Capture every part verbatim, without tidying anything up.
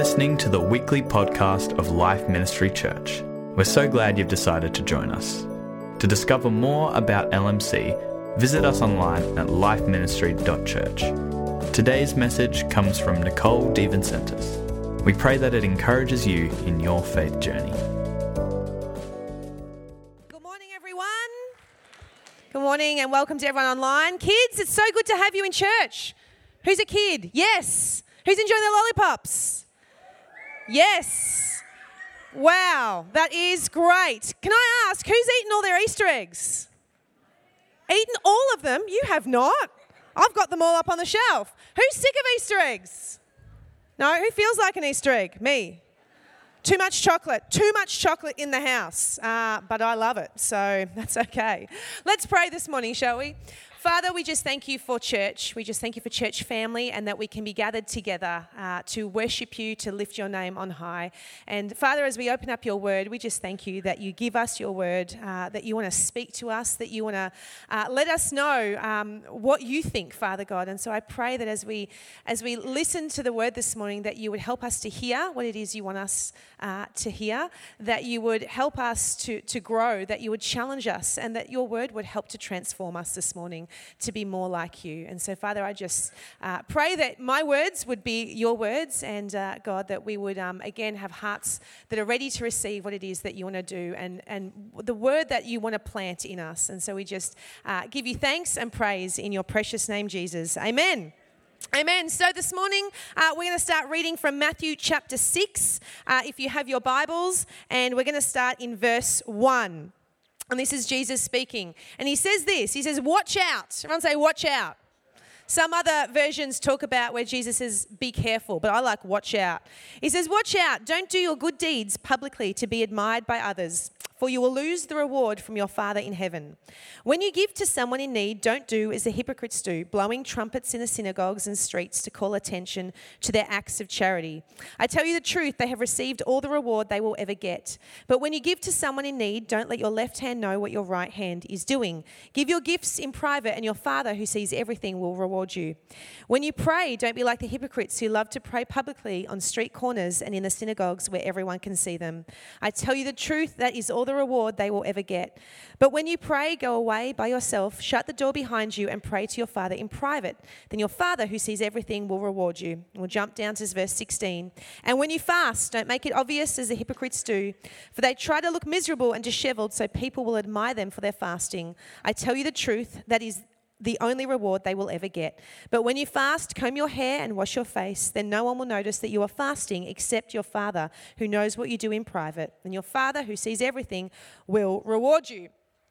listening to the weekly podcast of Life Ministry Church. We're so glad you've decided to join us. To discover more about L M C, visit us online at life ministry dot church. Today's message comes from Nicole DeVincentis. We pray that it encourages you in your faith journey. Good morning, everyone. Good morning and welcome to everyone online. Kids, it's so good to have you in church. Who's a kid? Yes. Who's enjoying their lollipops? Yes. Wow, that is great. Can I ask, who's eaten all their Easter eggs? Eaten all of them? You have not. I've got them all up on the shelf. Who's sick of Easter eggs? No, who feels like an Easter egg? Me. Too much chocolate. Too much chocolate in the house. Uh, but I love it, so that's okay. Let's pray this morning, shall we? Father, we just thank you for church. We just thank you for church family and that we can be gathered together uh, to worship you, to lift your name on high. And Father, as we open up your word, we just thank you that you give us your word, uh, that you want to speak to us, that you want to uh, let us know um, what you think, Father God. And so I pray that as we as we listen to the word this morning, that you would help us to hear what it is you want us uh, to hear, that you would help us to, to grow, that you would challenge us, and that your word would help to transform us this morning to be more like you. And so, Father, I just uh, pray that my words would be your words, and uh, God, that we would um, again have hearts that are ready to receive what it is that you want to do and, and the word that you want to plant in us. And so we just uh, give you thanks and praise in your precious name, Jesus. Amen. Amen. So this morning, uh, we're going to start reading from Matthew chapter six, uh, if you have your Bibles, and we're going to start in verse one. And this is Jesus speaking. And he says this, he says, watch out. Everyone say, watch out. Some other versions talk about where Jesus says, be careful, but I like watch out. He says, watch out. Don't do your good deeds publicly to be admired by others, for you will lose the reward from your Father in heaven. When you give to someone in need, don't do as the hypocrites do, blowing trumpets in the synagogues and streets to call attention to their acts of charity. I tell you the truth, they have received all the reward they will ever get. But when you give to someone in need, don't let your left hand know what your right hand is doing. Give your gifts in private, and your Father who sees everything will reward you. When you pray, don't be like the hypocrites who love to pray publicly on street corners and in the synagogues where everyone can see them. I tell you the truth, that is all the reward they will ever get. But when you pray, go away by yourself, shut the door behind you, and pray to your Father in private. Then your Father who sees everything will reward you. We'll jump down to verse sixteen. And when you fast, don't make it obvious as the hypocrites do, for they try to look miserable and disheveled so people will admire them for their fasting. I tell you the truth, that is the only reward they will ever get. But when you fast, comb your hair and wash your face, then no one will notice that you are fasting except your Father who knows what you do in private. And your Father who sees everything will reward you.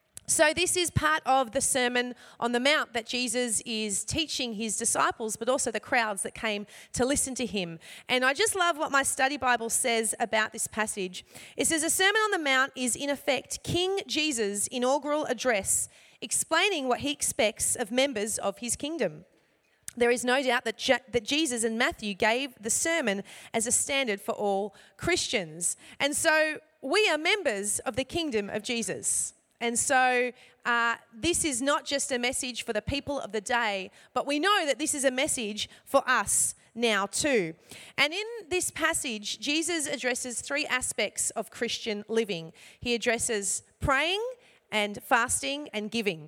So this is part of the Sermon on the Mount that Jesus is teaching his disciples, but also the crowds that came to listen to him. And I just love what my study Bible says about this passage. It says, the Sermon on the Mount is in effect King Jesus' inaugural address, explaining what he expects of members of his kingdom. There is no doubt that, Je- that Jesus and Matthew gave the sermon as a standard for all Christians. And so we are members of the kingdom of Jesus. And so uh, this is not just a message for the people of the day, but we know that this is a message for us now too. And in this passage, Jesus addresses three aspects of Christian living. He addresses praying and fasting and giving.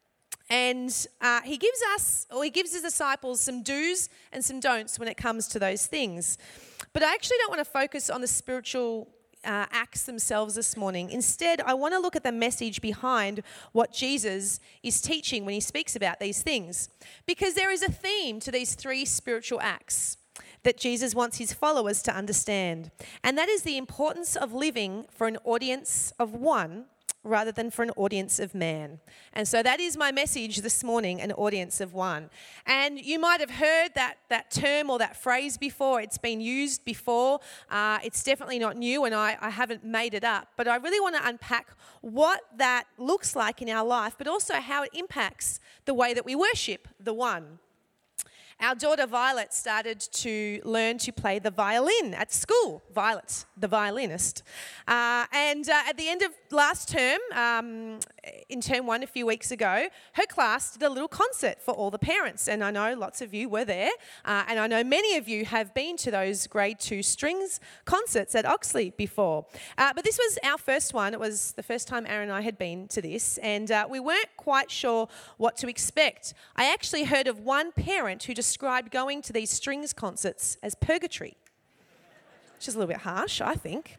And uh, he gives us, or he gives his disciples some do's and some don'ts when it comes to those things. But I actually don't want to focus on the spiritual uh, acts themselves this morning. Instead, I want to look at the message behind what Jesus is teaching when he speaks about these things. Because there is a theme to these three spiritual acts that Jesus wants his followers to understand. And that is the importance of living for an audience of one rather than for an audience of man. And so that is my message this morning, an audience of one. And you might have heard that that term or that phrase before. It's been used before. Uh, it's definitely not new, and I, I haven't made it up. But I really want to unpack what that looks like in our life, but also how it impacts the way that we worship the one. our daughter Violet started to learn to play the violin at school. Violet, the violinist. Uh, and uh, at the end of last term, um, in term one a few weeks ago, her class did a little concert for all the parents. And I know lots of you were there. Uh, and I know many of you have been to those grade two strings concerts at Oxley before. Uh, but this was our first one. It was the first time Aaron and I had been to this. And uh, we weren't quite sure what to expect. I actually heard of one parent who described going to these strings concerts as purgatory, which is a little bit harsh, I think.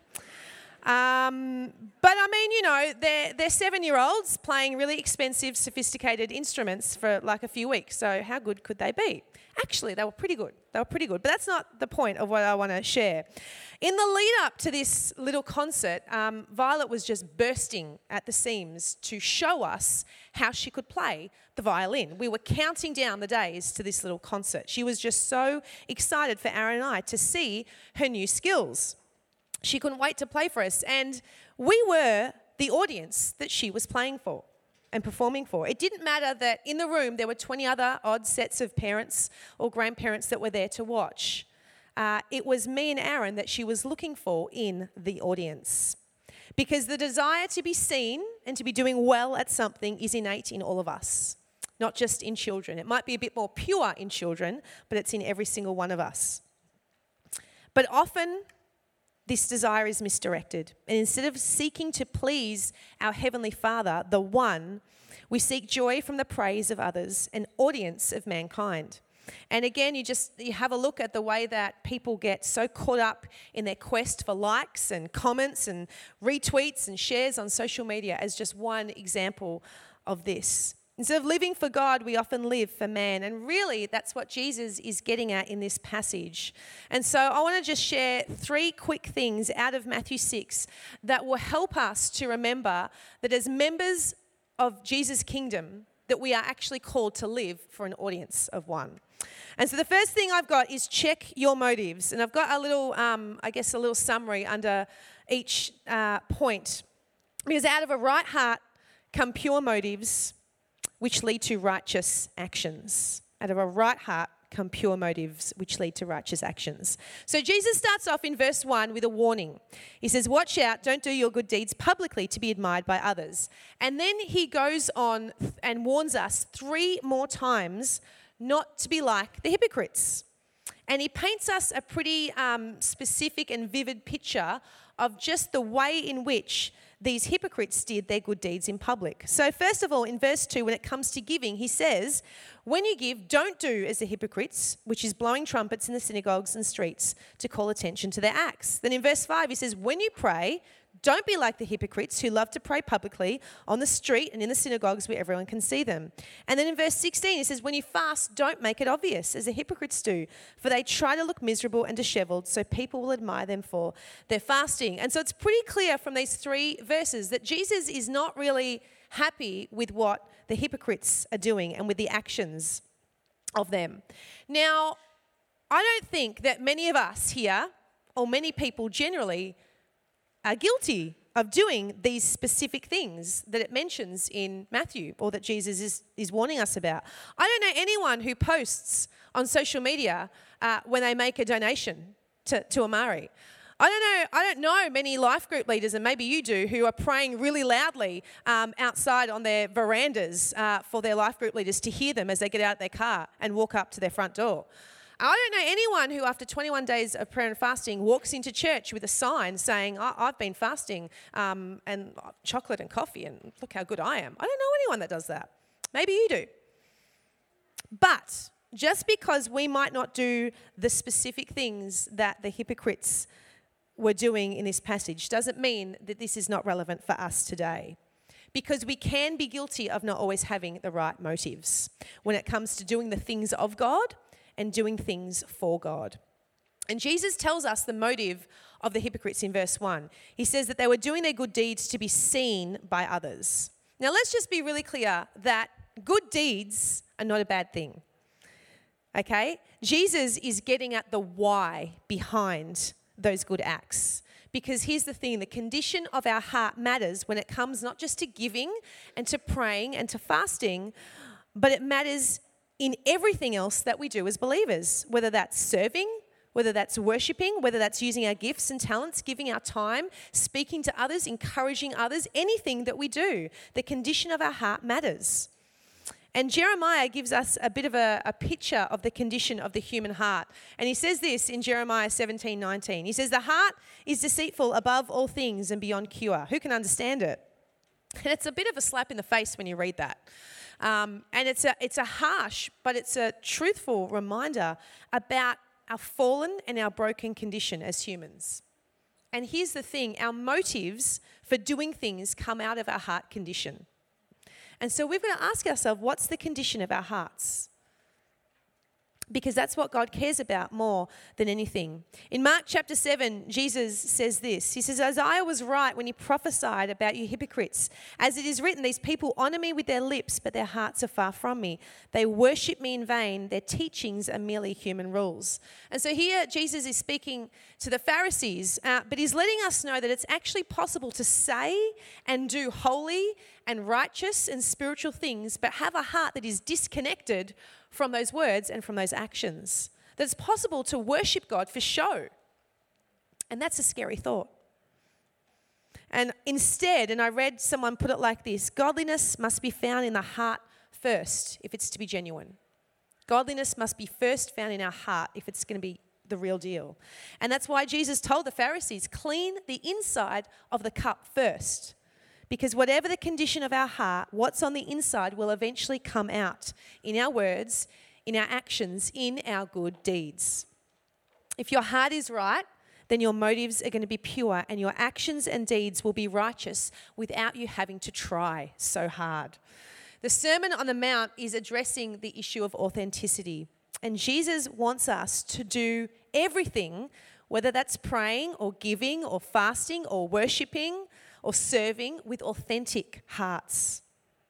Um, but I mean, you know, they're, they're seven-year-olds playing really expensive, sophisticated instruments for like a few weeks. So how good could they be? Actually, they were pretty good. They were pretty good. But that's not the point of what I want to share. In the lead up to this little concert, um, Violet was just bursting at the seams to show us how she could play the violin. We were counting down the days to this little concert. She was just so excited for Aaron and I to see her new skills. She couldn't wait to play for us. And we were the audience that she was playing for and performing for. It didn't matter that in the room there were twenty other odd sets of parents or grandparents that were there to watch. Uh, it was me and Aaron that she was looking for in the audience. Because the desire to be seen and to be doing well at something is innate in all of us, not just in children. It might be a bit more pure in children, but it's in every single one of us. But often this desire is misdirected. And instead of seeking to please our Heavenly Father, the One, we seek joy from the praise of others, an audience of mankind. And again, you just you have a look at the way that people get so caught up in their quest for likes and comments and retweets and shares on social media as just one example of this. Instead of living for God, we often live for man. And really, that's what Jesus is getting at in this passage. And so I want to just share three quick things out of Matthew six that will help us to remember that as members of Jesus' kingdom, that we are actually called to live for an audience of one. And so the first thing I've got is check your motives. And I've got a little, um, I guess, a little summary under each uh, point. Because out of a right heart come pure motives, which lead to righteous actions. Out of a right heart come pure motives, which lead to righteous actions. So Jesus starts off in verse one with a warning. He says, watch out, don't do your good deeds publicly to be admired by others. And then he goes on and warns us three more times not to be like the hypocrites. And he paints us a pretty um, specific and vivid picture of just the way in which these hypocrites did their good deeds in public. So first of all, in verse two, when it comes to giving, he says, when you give, don't do as the hypocrites, which is blowing trumpets in the synagogues and streets to call attention to their acts. Then in verse five, he says, when you pray, don't be like the hypocrites who love to pray publicly on the street and in the synagogues where everyone can see them. And then in verse sixteen, he says, when you fast, don't make it obvious as the hypocrites do, for they try to look miserable and disheveled, so people will admire them for their fasting. And so it's pretty clear from these three verses that Jesus is not really happy with what the hypocrites are doing and with the actions of them. Now, I don't think that many of us here, or many people generally, are guilty of doing these specific things that it mentions in Matthew or that Jesus is, is warning us about. I don't know anyone who posts on social media uh, when they make a donation to, to Amari. I don't know I don't know many life group leaders, and maybe you do, who are praying really loudly um, outside on their verandas uh, for their life group leaders to hear them as they get out of their car and walk up to their front door. I don't know anyone who, after twenty-one days of prayer and fasting, walks into church with a sign saying, oh, I've been fasting um, and chocolate and coffee and look how good I am. I don't know anyone that does that. Maybe you do. But just because we might not do the specific things that the hypocrites were doing in this passage doesn't mean that this is not relevant for us today. Because we can be guilty of not always having the right motives when it comes to doing the things of God and doing things for God. And Jesus tells us the motive of the hypocrites in verse one. He says that they were doing their good deeds to be seen by others. Now let's just be really clear that good deeds are not a bad thing. Okay? Jesus is getting at the why behind those good acts. Because here's the thing, the condition of our heart matters when it comes not just to giving and to praying and to fasting, but it matters in everything else that we do as believers, whether that's serving, whether that's worshipping, whether that's using our gifts and talents, giving our time, speaking to others, encouraging others, anything that we do, the condition of our heart matters. And Jeremiah gives us a bit of a, a picture of the condition of the human heart. And he says this in Jeremiah seventeen nineteen. He says, the heart is deceitful above all things and beyond cure. Who can understand it? And it's a bit of a slap in the face when you read that. Um, and it's a, it's a harsh, but it's a truthful reminder about our fallen and our broken condition as humans. And here's the thing, our motives for doing things come out of our heart condition. And so we've got to ask ourselves, what's the condition of our hearts? Because that's what God cares about more than anything. In Mark chapter seven, Jesus says this. He says, Isaiah was right when he prophesied about you hypocrites. As it is written, these people honor me with their lips, but their hearts are far from me. They worship me in vain. Their teachings are merely human rules. And so here Jesus is speaking to the Pharisees, uh, but he's letting us know that it's actually possible to say and do holy and righteous and spiritual things, but have a heart that is disconnected from those words and from those actions. That it's possible to worship God for show. And that's a scary thought. And instead, and I read someone put it like this, godliness must be found in the heart first if it's to be genuine. Godliness must be first found in our heart if it's going to be the real deal. And that's why Jesus told the Pharisees, clean the inside of the cup first. Because whatever the condition of our heart, what's on the inside will eventually come out in our words, in our actions, in our good deeds. If your heart is right, then your motives are going to be pure and your actions and deeds will be righteous without you having to try so hard. The Sermon on the Mount is addressing the issue of authenticity. And Jesus wants us to do everything, whether that's praying or giving or fasting or worshipping, or serving with authentic hearts.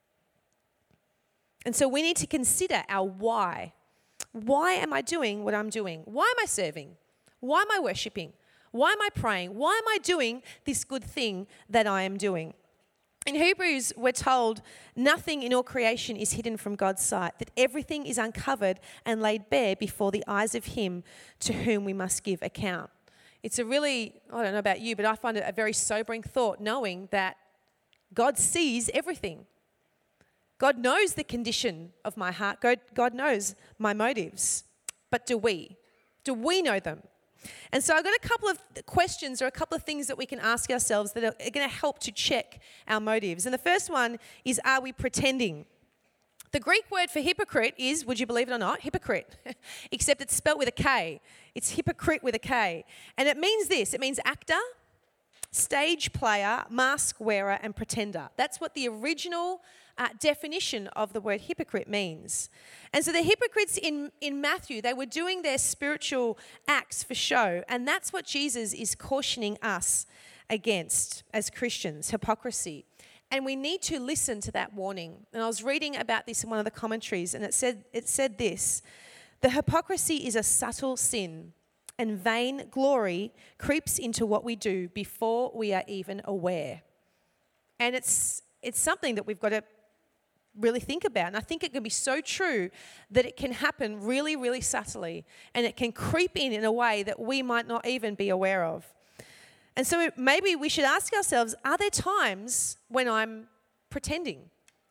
And so we need to consider our why. Why am I doing what I'm doing? Why am I serving? Why am I worshipping? Why am I praying? Why am I doing this good thing that I am doing? In Hebrews, we're told nothing in all creation is hidden from God's sight, that everything is uncovered and laid bare before the eyes of him to whom we must give account. It's a really, I don't know about you, but I find it a very sobering thought knowing that God sees everything. God knows the condition of my heart. God, God knows my motives. But do we? Do we know them? And so I've got a couple of questions or a couple of things that we can ask ourselves that are going to help to check our motives. And the first one is, are we pretending? The Greek word for hypocrite is, would you believe it or not, hypocrite, except it's spelt with a K. It's hypocrite with a K. And it means this, it means actor, stage player, mask wearer, and pretender. That's what the original uh, definition of the word hypocrite means. And so the hypocrites in, in Matthew, they were doing their spiritual acts for show. And that's what Jesus is cautioning us against as Christians, hypocrisy. And we need to listen to that warning. And I was reading about this in one of the commentaries, and it said it said this: the hypocrisy is a subtle sin, and vain glory creeps into what we do before we are even aware. And it's it's something that we've got to really think about. And I think it can be so true that it can happen really, really subtly, and it can creep in in a way that we might not even be aware of. And so maybe we should ask ourselves, are there times when I'm pretending?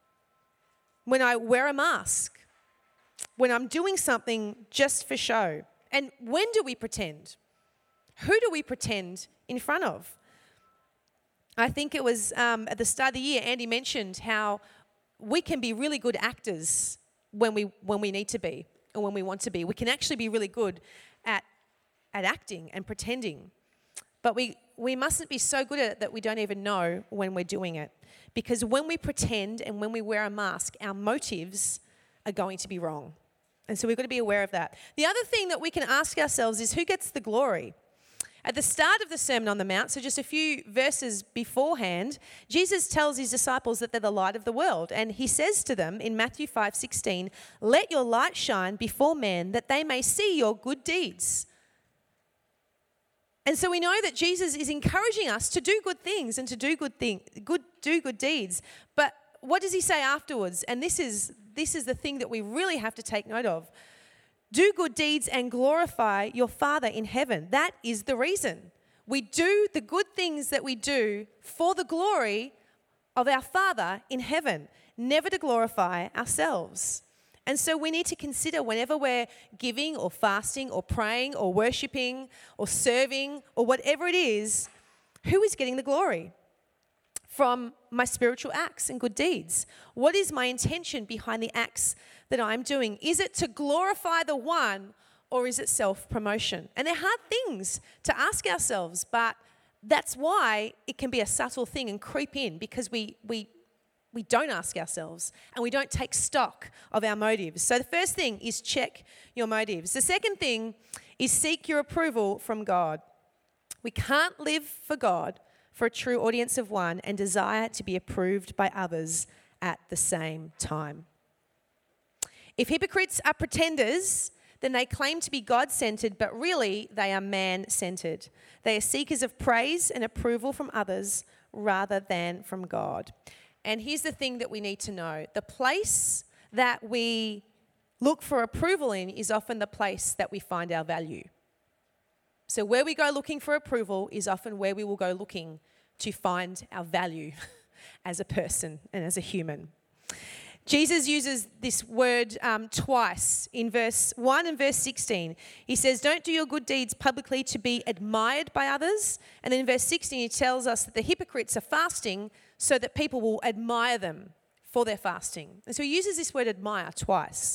When I wear a mask? When I'm doing something just for show? And when do we pretend? Who do we pretend in front of? I think it was um, at the start of the year, Andy mentioned how we can be really good actors when we when we need to be or when we want to be. We can actually be really good at at acting and pretending. But we, we mustn't be so good at it that we don't even know when we're doing it. Because when we pretend and when we wear a mask, our motives are going to be wrong. And so we've got to be aware of that. The other thing that we can ask ourselves is, who gets the glory? At the start of the Sermon on the Mount, so just a few verses beforehand, Jesus tells his disciples that they're the light of the world. And he says to them in Matthew five sixteen, let your light shine before men that they may see your good deeds. And so we know that Jesus is encouraging us to do good things and to do good thing, good do good deeds. But what does he say afterwards? And this is this is the thing that we really have to take note of. Do good deeds and glorify your Father in heaven. That is the reason. We do the good things that we do for the glory of our Father in heaven, never to glorify ourselves. And so we need to consider whenever we're giving or fasting or praying or worshipping or serving or whatever it is, who is getting the glory from my spiritual acts and good deeds? What is my intention behind the acts that I'm doing? Is it to glorify the one, or is it self-promotion? And they're hard things to ask ourselves, but that's why it can be a subtle thing and creep in, because we we we don't ask ourselves and we don't take stock of our motives. So the first thing is check your motives. The second thing is seek your approval from God. We can't live for God, for a true audience of one, and desire to be approved by others at the same time. If hypocrites are pretenders, then they claim to be God-centered, but really they are man-centered. They are seekers of praise and approval from others rather than from God. And here's the thing that we need to know. The place that we look for approval in is often the place that we find our value. So where we go looking for approval is often where we will go looking to find our value as a person and as a human. Jesus uses this word um, twice in verse one and verse sixteen. He says, don't do your good deeds publicly to be admired by others. And then in verse sixteen, he tells us that the hypocrites are fasting so that people will admire them for their fasting. And so he uses this word admire twice.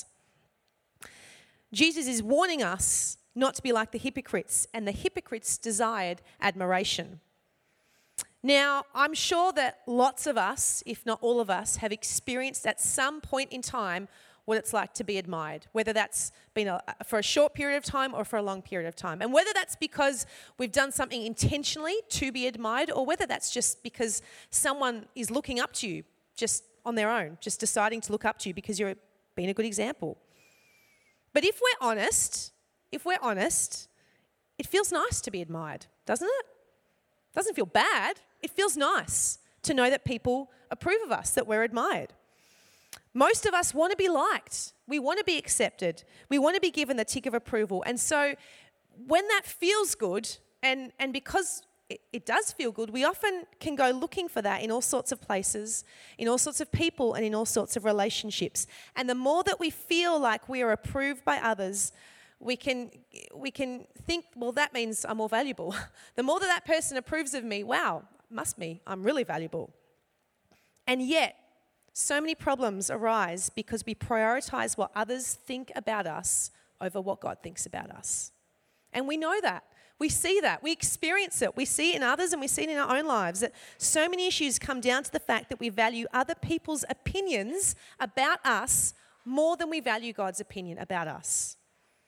Jesus is warning us not to be like the hypocrites, and the hypocrites desired admiration. Now, I'm sure that lots of us, if not all of us, have experienced at some point in time what it's like to be admired, whether that's been a, for a short period of time or for a long period of time. And whether that's because we've done something intentionally to be admired, or whether that's just because someone is looking up to you just on their own, just deciding to look up to you because you're being a good example. But if we're honest, if we're honest, it feels nice to be admired, doesn't it? Doesn't feel bad. It feels nice to know that people approve of us, that we're admired. Most of us want to be liked. We want to be accepted. We want to be given the tick of approval. And so when that feels good, and, and because it, it does feel good, we often can go looking for that in all sorts of places, in all sorts of people, and in all sorts of relationships. And the more that we feel like we are approved by others, we can we can think, well, that means I'm more valuable. The more that that person approves of me, wow, must be, I'm really valuable. And yet, so many problems arise because we prioritize what others think about us over what God thinks about us. And we know that. We see that. We experience it. We see it in others and we see it in our own lives, that so many issues come down to the fact that we value other people's opinions about us more than we value God's opinion about us.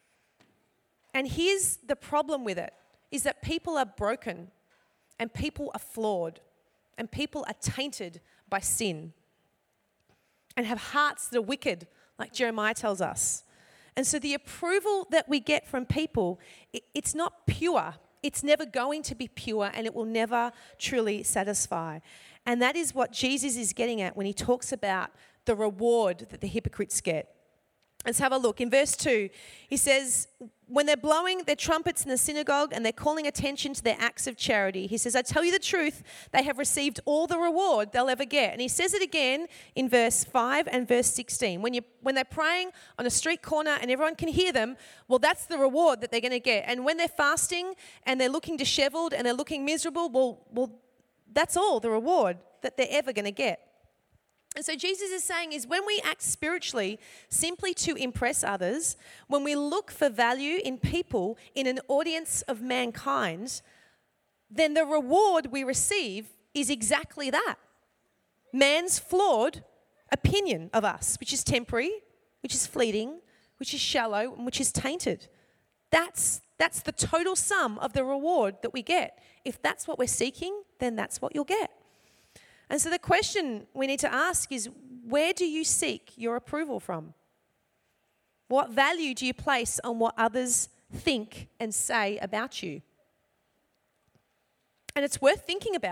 And here's the problem with it, is that people are broken and people are flawed and people are tainted by sin and have hearts that are wicked, like Jeremiah tells us. And so the approval that we get from people, it, it's not pure. It's never going to be pure, and it will never truly satisfy. And that is what Jesus is getting at when he talks about the reward that the hypocrites get. Let's have a look. In verse two, he says, when they're blowing their trumpets in the synagogue and they're calling attention to their acts of charity, he says, I tell you the truth, they have received all the reward they'll ever get. And he says it again in verse five and verse sixteen. When you when they're praying on a street corner and everyone can hear them, well, that's the reward that they're going to get. And when they're fasting and they're looking disheveled and they're looking miserable, well, well, that's all the reward that they're ever going to get. And so Jesus is saying is when we act spiritually simply to impress others, when we look for value in people, in an audience of mankind, then the reward we receive is exactly that. Man's flawed opinion of us, which is temporary, which is fleeting, which is shallow, and which is tainted. That's, that's the total sum of the reward that we get. If that's what we're seeking, then that's what you'll get. And so the question we need to ask is, where do you seek your approval from? What value do you place on what others think and say about you? And it's worth thinking about it.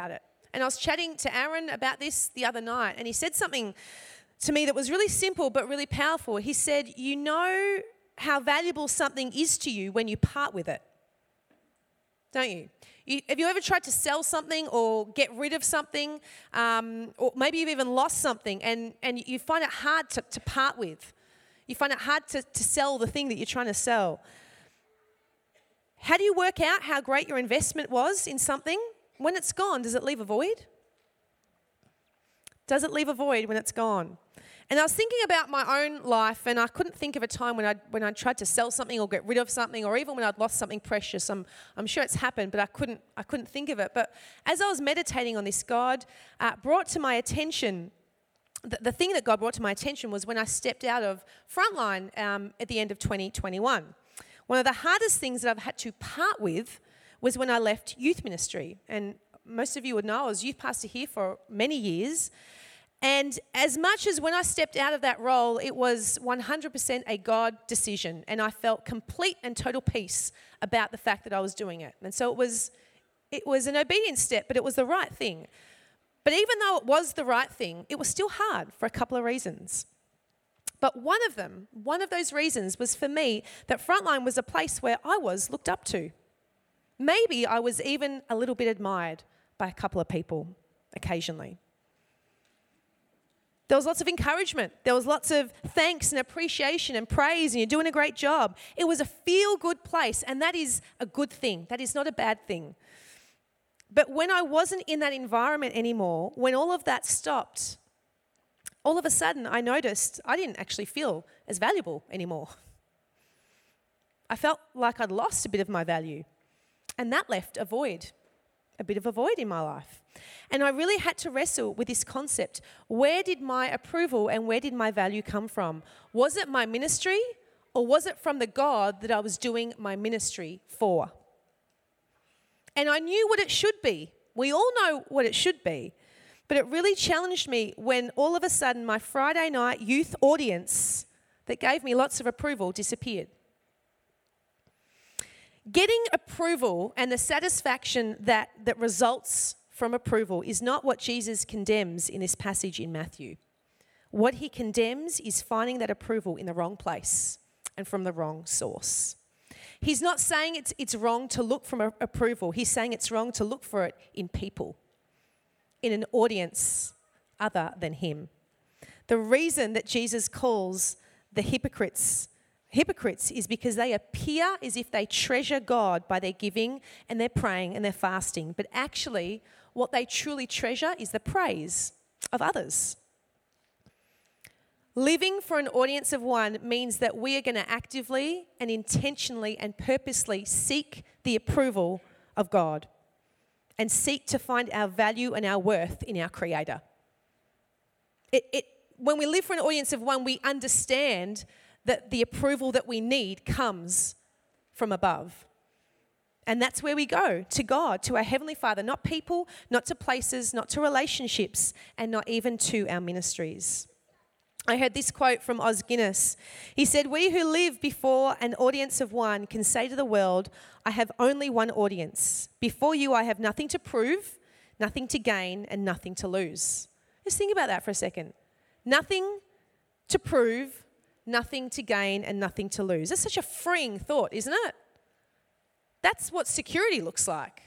And I was chatting to Aaron about this the other night, and he said something to me that was really simple but really powerful. He said, you know how valuable something is to you when you part with it, don't you? You, have you ever tried to sell something or get rid of something, um, or maybe you've even lost something, and, and you find it hard to, to part with? You find it hard to, to sell the thing that you're trying to sell. How do you work out how great your investment was in something? When it's gone, does it leave a void? Does it leave a void when it's gone? And I was thinking about my own life, and I couldn't think of a time when I when I tried to sell something or get rid of something, or even when I'd lost something precious. I'm I'm sure it's happened, but I couldn't I couldn't think of it. But as I was meditating on this, God uh, brought to my attention, the, the thing that God brought to my attention was when I stepped out of Frontline um, at the end of twenty twenty-one. One of the hardest things that I've had to part with was when I left youth ministry. And most of you would know I was youth pastor here for many years. And as much as when I stepped out of that role, it was one hundred percent a God decision. And I felt complete and total peace about the fact that I was doing it. And so it was, it was an obedience step, but it was the right thing. But even though it was the right thing, it was still hard for a couple of reasons. But one of them, one of those reasons was for me that Frontline was a place where I was looked up to. Maybe I was even a little bit admired by a couple of people occasionally. There was lots of encouragement. There was lots of thanks and appreciation and praise, and you're doing a great job. It was a feel-good place, and that is a good thing. That is not a bad thing. But when I wasn't in that environment anymore, when all of that stopped, all of a sudden I noticed I didn't actually feel as valuable anymore. I felt like I'd lost a bit of my value, and that left a void, a bit of a void in my life. And I really had to wrestle with this concept. Where did my approval and where did my value come from? Was it my ministry, or was it from the God that I was doing my ministry for? And I knew what it should be. We all know what it should be. But it really challenged me when all of a sudden my Friday night youth audience that gave me lots of approval disappeared. Getting approval and the satisfaction that, that results from approval is not what Jesus condemns in this passage in Matthew. What he condemns is finding that approval in the wrong place and from the wrong source. He's not saying it's, it's wrong to look for approval. He's saying it's wrong to look for it in people, in an audience other than him. The reason that Jesus calls the hypocrites hypocrites is because they appear as if they treasure God by their giving and their praying and their fasting, but actually what they truly treasure is the praise of others. Living for an audience of one means that we are going to actively and intentionally and purposely seek the approval of God and seek to find our value and our worth in our Creator. It, it, when we live for an audience of one, we understand that the approval that we need comes from above. And that's where we go, to God, to our Heavenly Father, not people, not to places, not to relationships, and not even to our ministries. I heard this quote from Os Guinness. He said, "We who live before an audience of one can say to the world, I have only one audience. Before you, I have nothing to prove, nothing to gain, and nothing to lose." Just think about that for a second. Nothing to prove, nothing to gain, and nothing to lose. That's such a freeing thought, isn't it? That's what security looks like.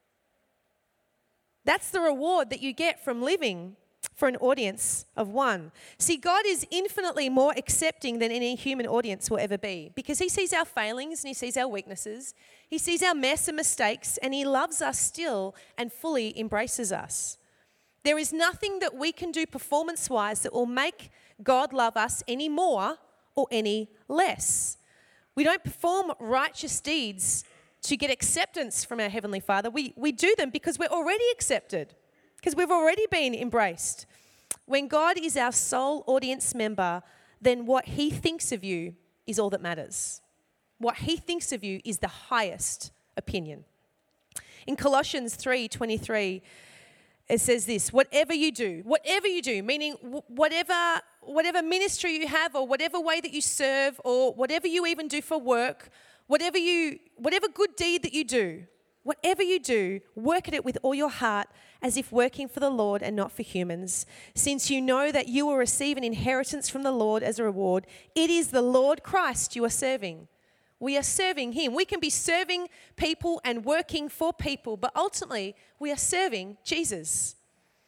That's the reward that you get from living for an audience of one. See, God is infinitely more accepting than any human audience will ever be, because he sees our failings and he sees our weaknesses. He sees our mess and mistakes, and he loves us still and fully embraces us. There is nothing that we can do performance-wise that will make God love us any more or any less. We don't perform righteous deeds to get acceptance from our Heavenly Father. We, we do them because we're already accepted, because we've already been embraced. When God is our sole audience member, then what he thinks of you is all that matters. What he thinks of you is the highest opinion. In Colossians three twenty-three, it says this: whatever you do, whatever you do, meaning whatever, whatever ministry you have, or whatever way that you serve, or whatever you even do for work, whatever you, whatever good deed that you do, Whatever you do, work at it with all your heart, as if working for the Lord and not for humans, since you know that you will receive an inheritance from the Lord as a reward. It is the Lord Christ you are serving. We are serving him. We can be serving people and working for people, but ultimately we are serving Jesus.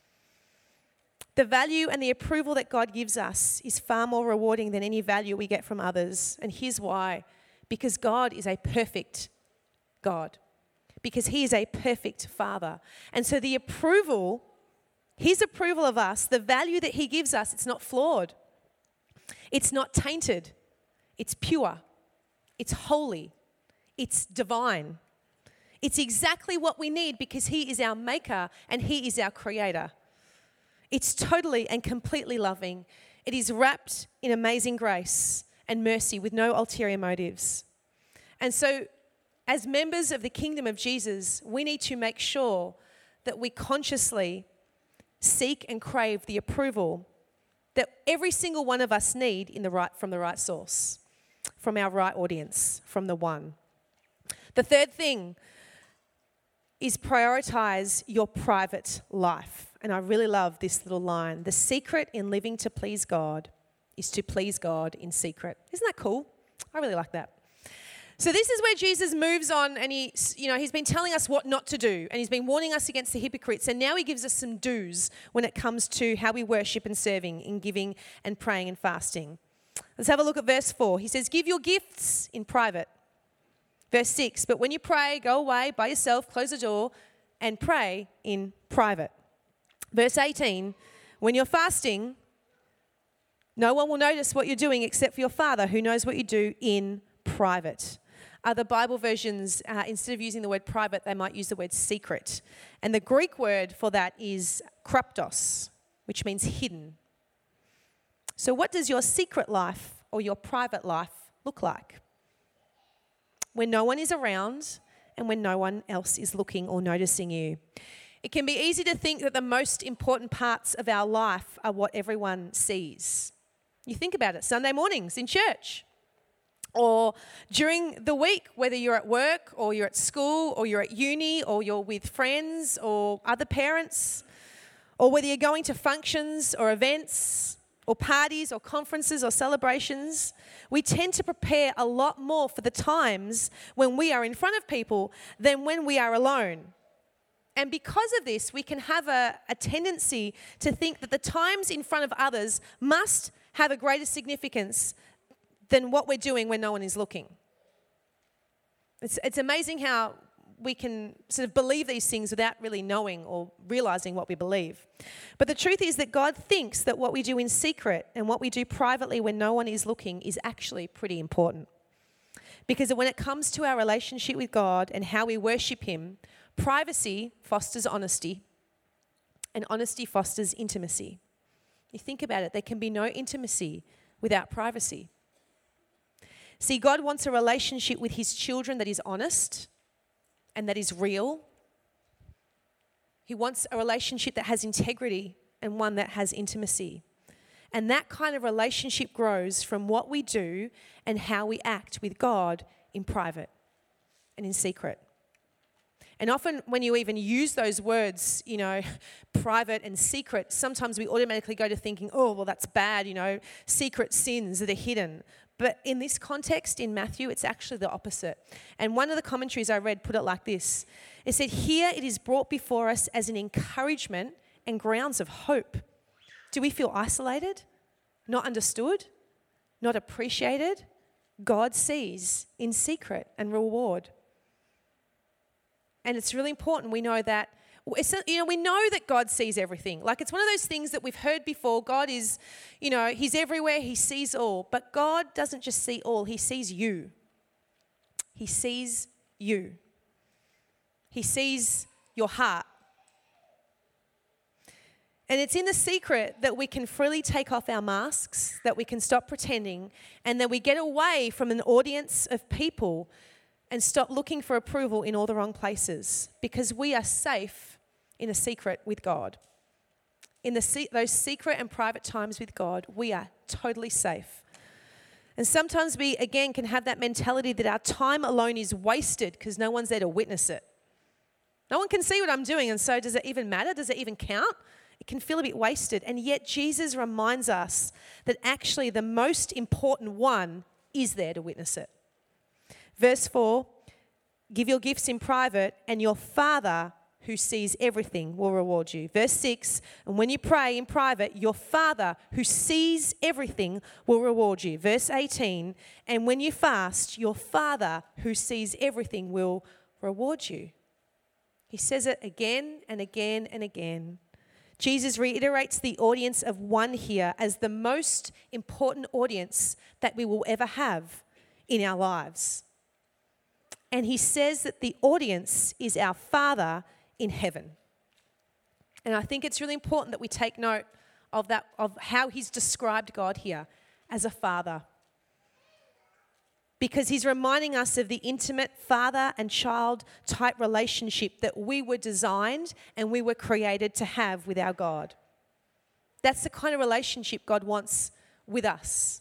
The value and the approval that God gives us is far more rewarding than any value we get from others. And here's why. Because God is a perfect God. Because he is a perfect Father. And so the approval, his approval of us, the value that he gives us, it's not flawed. It's not tainted. It's pure. It's holy. It's divine. It's exactly what we need because he is our maker and he is our creator. It's totally and completely loving. It is wrapped in amazing grace and mercy with no ulterior motives. And so, as members of the kingdom of Jesus, we need to make sure that we consciously seek and crave the approval that every single one of us need in the right, from the right source, from our right audience, from the one. The third thing is prioritize your private life. And I really love this little line. The secret in living to please God is to please God in secret. Isn't that cool? I really like that. So this is where Jesus moves on, and he, you know, he's been telling us what not to do, and he's been warning us against the hypocrites, and now he gives us some do's when it comes to how we worship and serving, in giving and praying and fasting. Let's have a look at verse four. He says, give your gifts in private. Verse six, but when you pray, go away by yourself, close the door, and pray in private. Verse eighteen, when you're fasting, no one will notice what you're doing except for your Father who knows what you do in private. Other Bible versions, uh, instead of using the word private, they might use the word secret. And the Greek word for that is kraptos, which means hidden. So what does your secret life or your private life look like? When no one is around and when no one else is looking or noticing you. It can be easy to think that the most important parts of our life are what everyone sees. You think about it, Sunday mornings in church. Or during the week, whether you're at work or you're at school or you're at uni or you're with friends or other parents, or whether you're going to functions or events or parties or conferences or celebrations, we tend to prepare a lot more for the times when we are in front of people than when we are alone. And because of this, we can have a, a tendency to think that the times in front of others must have a greater significance than what we're doing when no one is looking. It's, it's amazing how we can sort of believe these things without really knowing or realizing what we believe. But the truth is that God thinks that what we do in secret and what we do privately when no one is looking is actually pretty important. Because when it comes to our relationship with God and how we worship him, privacy fosters honesty and honesty fosters intimacy. You think about it, there can be no intimacy without privacy. See, God wants a relationship with his children that is honest and that is real. He wants a relationship that has integrity and one that has intimacy. And that kind of relationship grows from what we do and how we act with God in private and in secret. And often when you even use those words, you know, private and secret, sometimes we automatically go to thinking, oh, well, that's bad, you know, secret sins that are hidden. But in this context, in Matthew, it's actually the opposite. And one of the commentaries I read put it like this. It said, here it is brought before us as an encouragement and grounds of hope. Do we feel isolated, not understood, not appreciated? God sees in secret and reward. And it's really important we know that, it's, you know, we know that God sees everything. Like, it's one of those things that we've heard before. God is, you know, he's everywhere. He sees all. But God doesn't just see all. He sees you. He sees you. He sees your heart. And it's in the secret that we can freely take off our masks, that we can stop pretending, and that we get away from an audience of people and stop looking for approval in all the wrong places, because we are safe in a secret with God. In the se- those secret and private times with God, we are totally safe. And sometimes we, again, can have that mentality that our time alone is wasted because no one's there to witness it. No one can see what I'm doing, and so does it even matter? Does it even count? It can feel a bit wasted. And yet Jesus reminds us that actually the most important one is there to witness it. Verse four, give your gifts in private, and your Father who sees everything will reward you. Verse six, and when you pray in private, your Father who sees everything will reward you. Verse eighteen, and when you fast, your Father who sees everything will reward you. He says it again and again and again. Jesus reiterates the audience of one here as the most important audience that we will ever have in our lives. And he says that the audience is our Father in heaven. And I think it's really important that we take note of that, of how he's described God here as a father. Because he's reminding us of the intimate father and child type relationship that we were designed and we were created to have with our God. That's the kind of relationship God wants with us.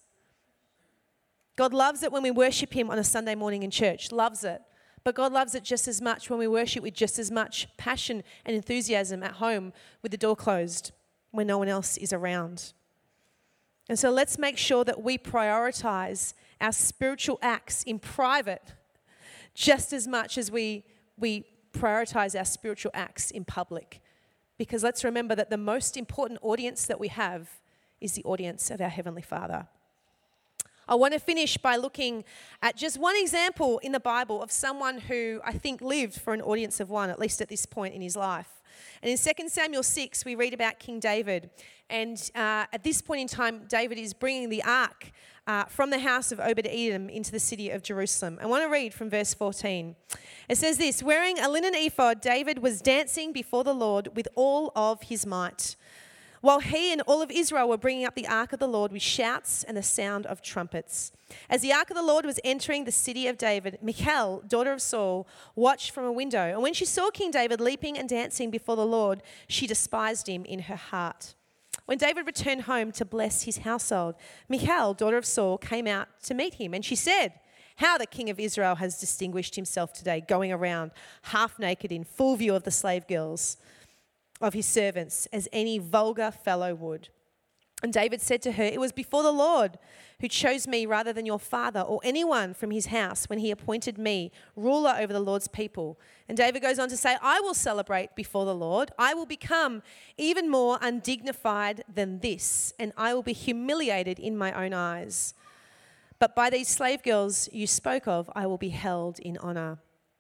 God loves it when we worship him on a Sunday morning in church, loves it. But God loves it just as much when we worship with just as much passion and enthusiasm at home with the door closed when no one else is around. And so let's make sure that we prioritize our spiritual acts in private just as much as we, we prioritize our spiritual acts in public. Because let's remember that the most important audience that we have is the audience of our Heavenly Father. I want to finish by looking at just one example in the Bible of someone who I think lived for an audience of one, at least at this point in his life. And in Second Samuel six, we read about King David. And uh, at this point in time, David is bringing the ark uh, from the house of Obed-Edom into the city of Jerusalem. I want to read from verse fourteen. It says this, wearing a linen ephod, David was dancing before the Lord with all of his might, while he and all of Israel were bringing up the ark of the Lord with shouts and the sound of trumpets. As the ark of the Lord was entering the city of David, Michal, daughter of Saul, watched from a window. And when she saw King David leaping and dancing before the Lord, she despised him in her heart. When David returned home to bless his household, Michal, daughter of Saul, came out to meet him. And she said, how the king of Israel has distinguished himself today, going around half naked in full view of the slave girls of his servants, as any vulgar fellow would. And David said to her, it was before the Lord who chose me rather than your father or anyone from his house when he appointed me ruler over the Lord's people. And David goes on to say, I will celebrate before the Lord. I will become even more undignified than this, and I will be humiliated in my own eyes. But by these slave girls you spoke of, I will be held in honor.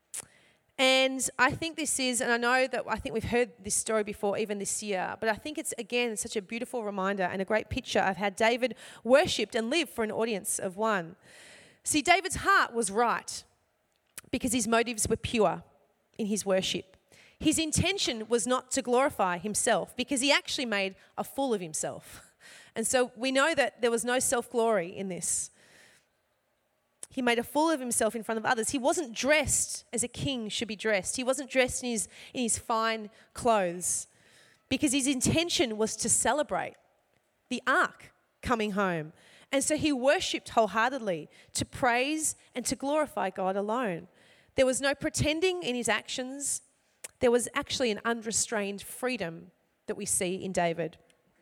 And I think this is, and I know that I think we've heard this story before even this year, but I think it's, again, such a beautiful reminder and a great picture of how David worshipped and lived for an audience of one. See, David's heart was right because his motives were pure in his worship. His intention was not to glorify himself because he actually made a fool of himself. And so we know that there was no self-glory in this. He made a fool of himself in front of others. He wasn't dressed as a king should be dressed. He wasn't dressed in his, in his fine clothes because his intention was to celebrate the ark coming home. And so he worshipped wholeheartedly to praise and to glorify God alone. There was no pretending in his actions. There was actually an unrestrained freedom that we see in David.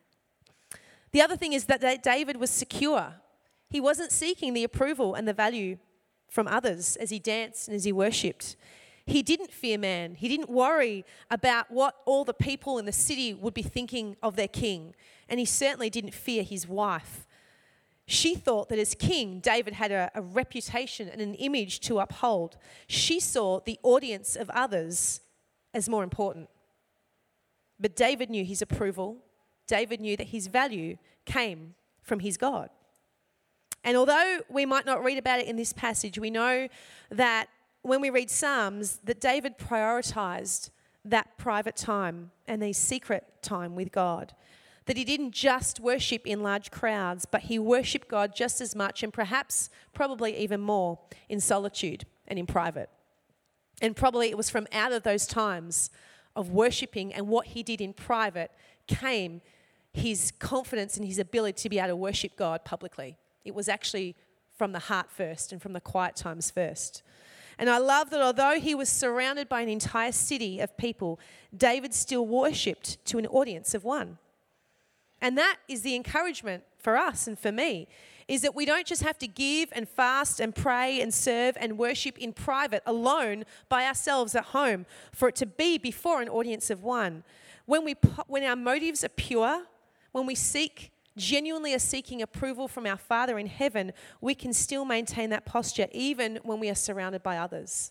The other thing is that David was secure. He wasn't seeking the approval and the value from others as he danced and as he worshipped. He didn't fear man. He didn't worry about what all the people in the city would be thinking of their king. And he certainly didn't fear his wife. She thought that as king, David had a, a reputation and an image to uphold. She saw the audience of others as more important. But David knew his approval. David knew that his value came from his God. And although we might not read about it in this passage, we know that when we read Psalms, that David prioritized that private time and the secret time with God. That he didn't just worship in large crowds, but he worshipped God just as much and perhaps probably even more in solitude and in private. And probably it was from out of those times of worshipping and what he did in private came his confidence and his ability to be able to worship God publicly. It was actually from the heart first and from the quiet times first. And I love that although he was surrounded by an entire city of people, David still worshipped to an audience of one. And that is the encouragement for us and for me, is that we don't just have to give and fast and pray and serve and worship in private alone by ourselves at home for it to be before an audience of one. When we, when our motives are pure, when we seek, genuinely are seeking approval from our Father in heaven, we can still maintain that posture even when we are surrounded by others.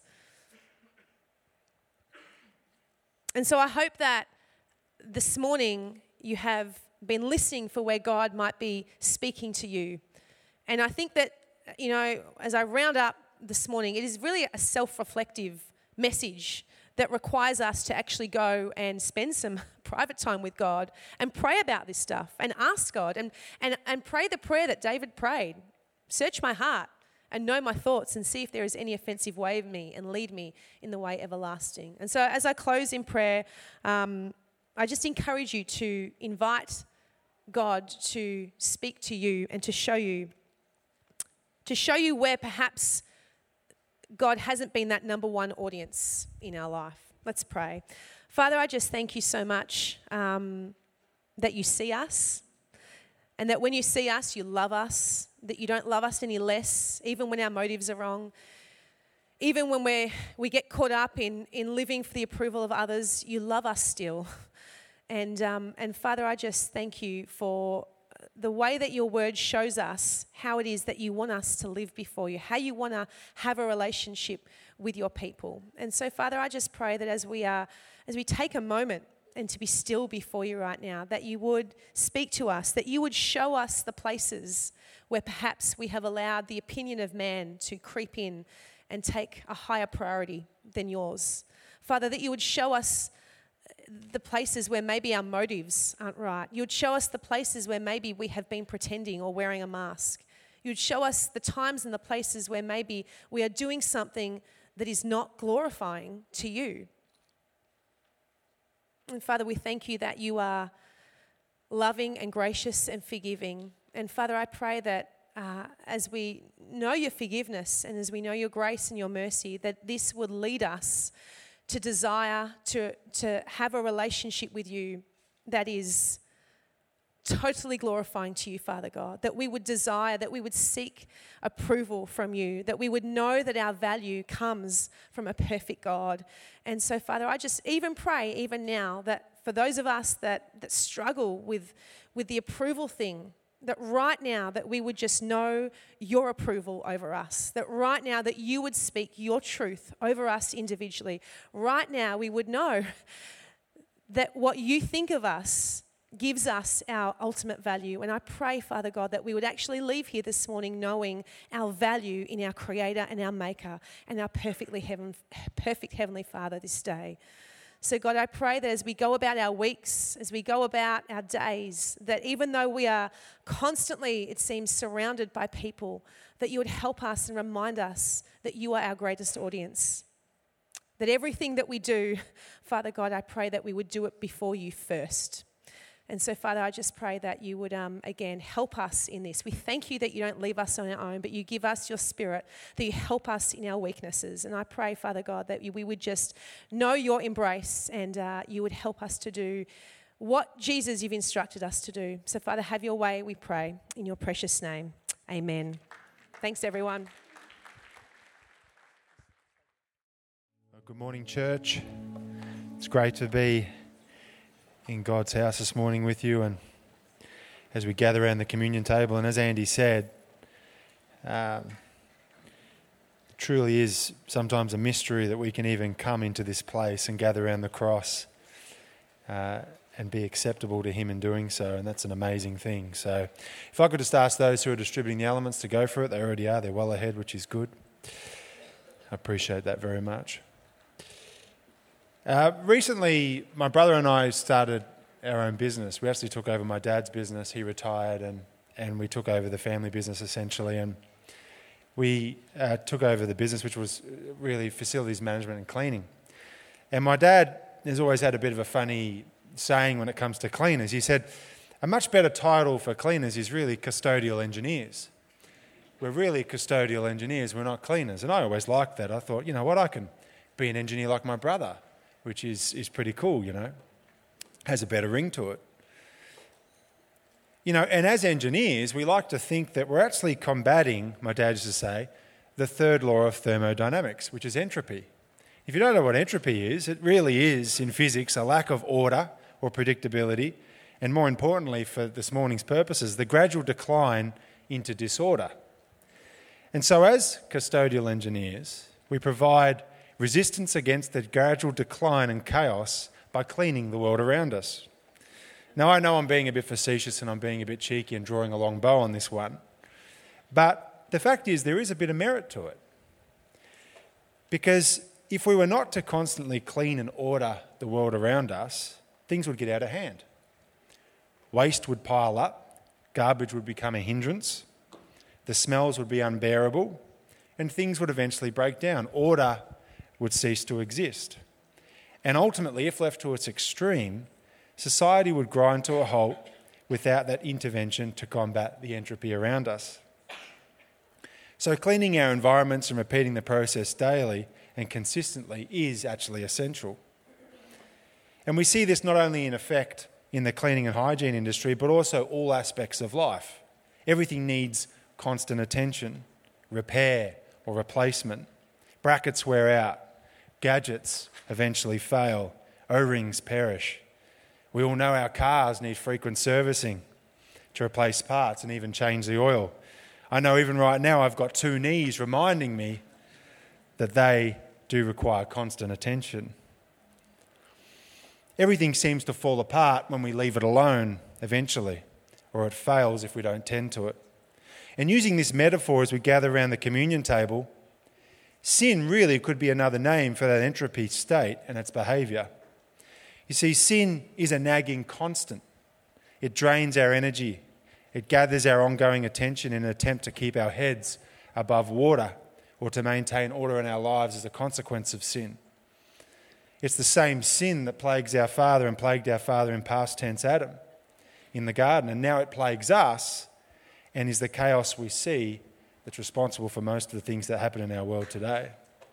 And so I hope that this morning you have been listening for where God might be speaking to you. And I think that, you know, as I round up this morning, it is really a self-reflective message that requires us to actually go and spend some private time with God and pray about this stuff and ask God and, and, and pray the prayer that David prayed. Search my heart and know my thoughts and see if there is any offensive way of me and lead me in the way everlasting. And so as I close in prayer, um, I just encourage you to invite God to speak to you and to show you, to show you where perhaps God hasn't been that number one audience in our life. Let's pray. Father, I just thank you so much um, that you see us and that when you see us, you love us, that you don't love us any less, even when our motives are wrong. Even when we we get caught up in, in living for the approval of others, you love us still. And um, and Father, I just thank you for the way that your word shows us how it is that you want us to live before you, how you want to have a relationship with your people. And so, Father, I just pray that as we are, as we take a moment and to be still before you right now, that you would speak to us, that you would show us the places where perhaps we have allowed the opinion of man to creep in and take a higher priority than yours. Father, that you would show us the places where maybe our motives aren't right. You would show us the places where maybe we have been pretending or wearing a mask. You would show us the times and the places where maybe we are doing something that is not glorifying to you. And Father, we thank you that you are loving and gracious and forgiving. And Father, I pray that uh, as we know your forgiveness and as we know your grace and your mercy, that this would lead us to desire to, to have a relationship with you that is totally glorifying to you, Father God, that we would desire, that we would seek approval from you, that we would know that our value comes from a perfect God. And so, Father, I just even pray, even now, that for those of us that, that struggle with, with the approval thing, that right now that we would just know your approval over us, that right now that you would speak your truth over us individually. Right now we would know that what you think of us gives us our ultimate value. And I pray, Father God, that we would actually leave here this morning knowing our value in our Creator and our Maker and our perfectly heaven, perfect Heavenly Father this day. So God, I pray that as we go about our weeks, as we go about our days, that even though we are constantly, it seems, surrounded by people, that you would help us and remind us that you are our greatest audience. That everything that we do, Father God, I pray that we would do it before you first. And so, Father, I just pray that you would, um, again, help us in this. We thank you that you don't leave us on our own, but you give us your Spirit, that you help us in our weaknesses. And I pray, Father God, that we would just know your embrace and uh, you would help us to do what, Jesus, you've instructed us to do. So, Father, have your way, we pray, in your precious name. Amen. Thanks, everyone. Good morning, church. It's great to be in God's house this morning with you, and as we gather around the communion table, and as Andy said, um, it truly is sometimes a mystery that we can even come into this place and gather around the cross uh, and be acceptable to him in doing so, and that's an amazing thing. So if I could just ask those who are distributing the elements to go for it, they already are, they're well ahead, which is good. I appreciate that very much. Uh, recently, my brother and I started our own business. We actually took over my dad's business. He retired, and, and we took over the family business essentially. And we uh, took over the business, which was really facilities management and cleaning. And my dad has always had a bit of a funny saying when it comes to cleaners. He said, a much better title for cleaners is really custodial engineers, we're really custodial engineers, we're not cleaners. And I always liked that. I thought, you know what, I can be an engineer like my brother, which is, is pretty cool, you know. Has a better ring to it. You know, and as engineers, we like to think that we're actually combating, my dad used to say, the third law of thermodynamics, which is entropy. If you don't know what entropy is, it really is, in physics, a lack of order or predictability, and more importantly, for this morning's purposes, the gradual decline into disorder. And so as custodial engineers, we provide resistance against the gradual decline and chaos by cleaning the world around us. Now, I know I'm being a bit facetious and I'm being a bit cheeky and drawing a long bow on this one, but the fact is there is a bit of merit to it. Because if we were not to constantly clean and order the world around us, things would get out of hand. Waste would pile up, garbage would become a hindrance, the smells would be unbearable, and things would eventually break down. Order would cease to exist. And ultimately, if left to its extreme, society would grind to a halt without that intervention to combat the entropy around us. So cleaning our environments and repeating the process daily and consistently is actually essential. And we see this not only in effect in the cleaning and hygiene industry, but also all aspects of life. Everything needs constant attention, repair or replacement. Brackets wear out, gadgets eventually fail, O-rings perish. We all know our cars need frequent servicing to replace parts and even change the oil. I know even right now I've got two knees reminding me that they do require constant attention. Everything seems to fall apart when we leave it alone eventually, or it fails if we don't tend to it. And using this metaphor as we gather around the communion table, sin really could be another name for that entropy state and its behaviour. You see, sin is a nagging constant. It drains our energy. It gathers our ongoing attention in an attempt to keep our heads above water or to maintain order in our lives as a consequence of sin. It's the same sin that plagues our father and plagued our father in past tense Adam in the garden, and now it plagues us and is the chaos we see that's responsible for most of the things that happen in our world today.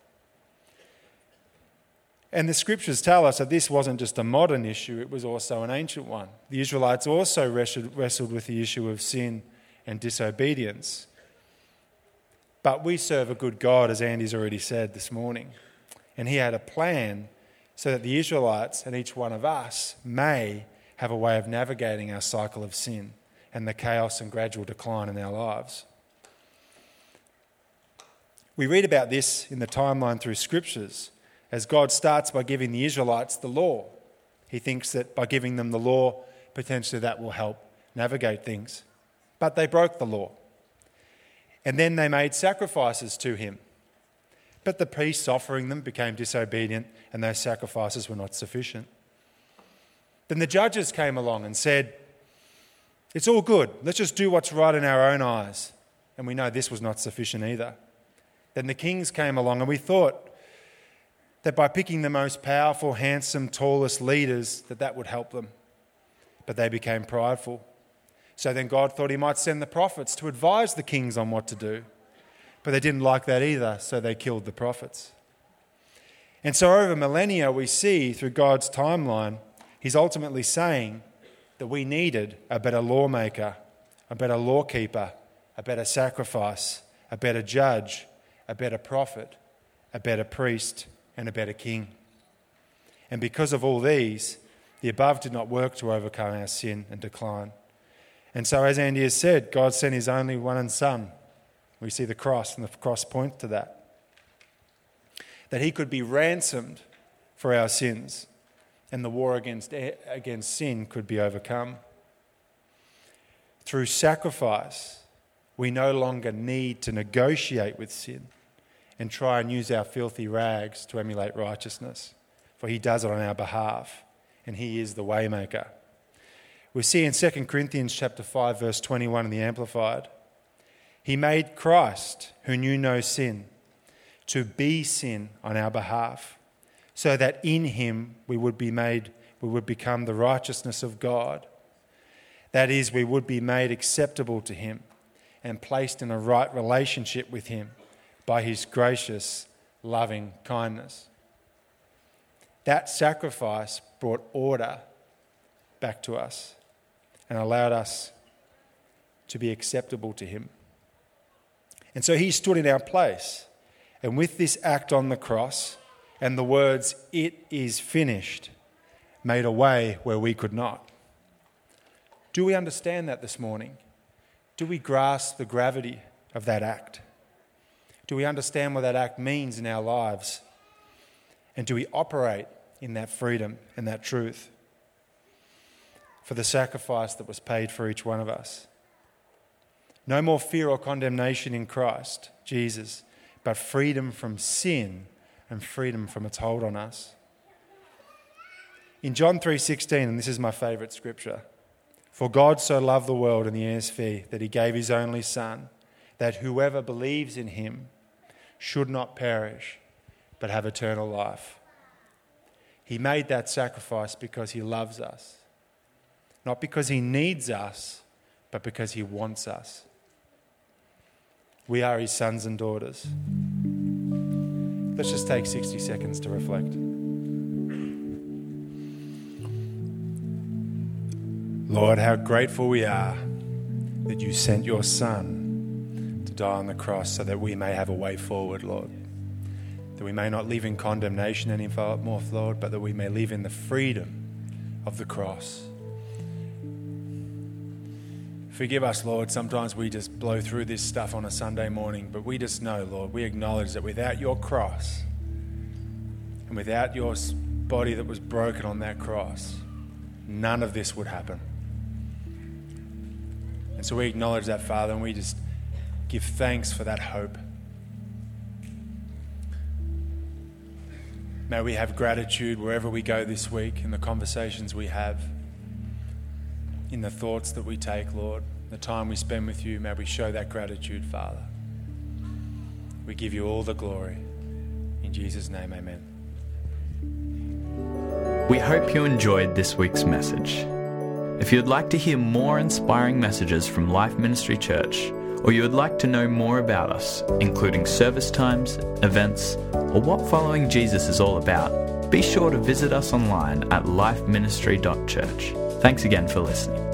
And the scriptures tell us that this wasn't just a modern issue, it was also an ancient one. The Israelites also wrestled with the issue of sin and disobedience. But we serve a good God, as Andy's already said this morning. And he had a plan so that the Israelites and each one of us may have a way of navigating our cycle of sin and the chaos and gradual decline in our lives. We read about this in the timeline through scriptures as God starts by giving the Israelites the law. He thinks that by giving them the law, potentially that will help navigate things. But they broke the law. And then they made sacrifices to him. But the priests offering them became disobedient, and those sacrifices were not sufficient. Then the judges came along and said, it's all good, let's just do what's right in our own eyes. And we know this was not sufficient either. Then the kings came along, and we thought that by picking the most powerful, handsome, tallest leaders, that that would help them. But they became prideful. So then God thought he might send the prophets to advise the kings on what to do. But they didn't like that either, so they killed the prophets. And so over millennia, we see through God's timeline, he's ultimately saying that we needed a better lawmaker, a better lawkeeper, a better sacrifice, a better judge, a better prophet, a better priest, and a better king. And because of all these, the above did not work to overcome our sin and decline. And so, as Andy has said, God sent his only one Son. We see the cross, and the cross points to that. That he could be ransomed for our sins, and the war against, against sin could be overcome. Through sacrifice, we no longer need to negotiate with sin and try and use our filthy rags to emulate righteousness, for he does it on our behalf, and he is the waymaker. We see in Second Corinthians chapter five, verse twenty-one in the Amplified, he made Christ, who knew no sin, to be sin on our behalf, so that in him we would be made, we would become the righteousness of God. That is, we would be made acceptable to him, and placed in a right relationship with him by his gracious, loving kindness. That sacrifice brought order back to us and allowed us to be acceptable to him. And so he stood in our place. And with this act on the cross and the words, "It is finished," made a way where we could not. Do we understand that this morning? Do we grasp the gravity of that act? Do we understand what that act means in our lives? And do we operate in that freedom and that truth? For the sacrifice that was paid for each one of us. No more fear or condemnation in Christ, Jesus, but freedom from sin and freedom from its hold on us. In John three sixteen, and this is my favourite scripture, "For God so loved the world," in the E S V, "that he gave his only Son, that whoever believes in him should not perish, but have eternal life." He made that sacrifice because he loves us. Not because he needs us, but because he wants us. We are his sons and daughters. Let's just take sixty seconds to reflect. Lord, how grateful we are that you sent your Son to die on the cross so that we may have a way forward, Lord. That we may not live in condemnation anymore, Lord, but that we may live in the freedom of the cross. Forgive us, Lord, sometimes we just blow through this stuff on a Sunday morning, but we just know, Lord, we acknowledge that without your cross and without your body that was broken on that cross, none of this would happen. And so we acknowledge that, Father, and we just give thanks for that hope. May we have gratitude wherever we go this week, in the conversations we have, in the thoughts that we take, Lord, the time we spend with you. May we show that gratitude, Father. We give you all the glory. In Jesus' name, amen. We hope you enjoyed this week's message. If you'd like to hear more inspiring messages from Life Ministry Church, or you would like to know more about us, including service times, events, or what following Jesus is all about, be sure to visit us online at life ministry dot church. Thanks again for listening.